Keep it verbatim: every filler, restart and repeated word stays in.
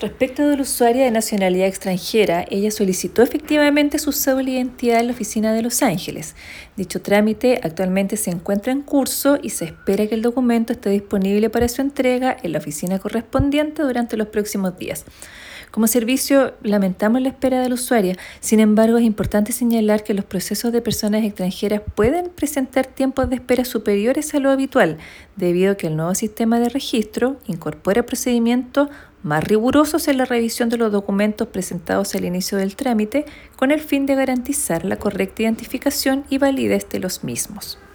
Respecto de la usuaria de nacionalidad extranjera, ella solicitó efectivamente su cédula de identidad en la oficina de Los Ángeles. Dicho trámite actualmente se encuentra en curso y se espera que el documento esté disponible para su entrega en la oficina correspondiente durante los próximos días. Como servicio, lamentamos la espera de la usuaria. Sin embargo, es importante señalar que los procesos de personas extranjeras pueden presentar tiempos de espera superiores a lo habitual, debido a que el nuevo sistema de registro incorpora procedimientos más rigurosos en la revisión de los documentos presentados al inicio del trámite, con el fin de garantizar la correcta identificación y validez de los mismos.